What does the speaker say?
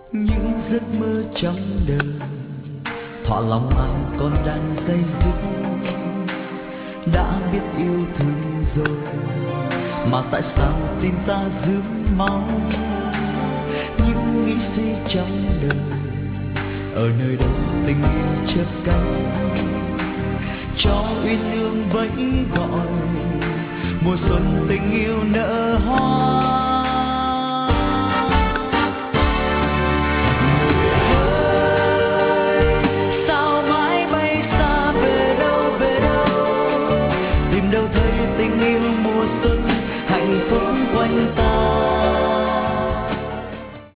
những giấc mơ trong đời thọ lòng ai còn đang say dứt, đã biết yêu thương rồi mà tại sao tim ta rướm máu. Những nghĩ suy trong đời ở nơi đâu tình yêu chớp cánh, cho uyên ương vẫy gọi mùa xuân tình yêu nở hoa.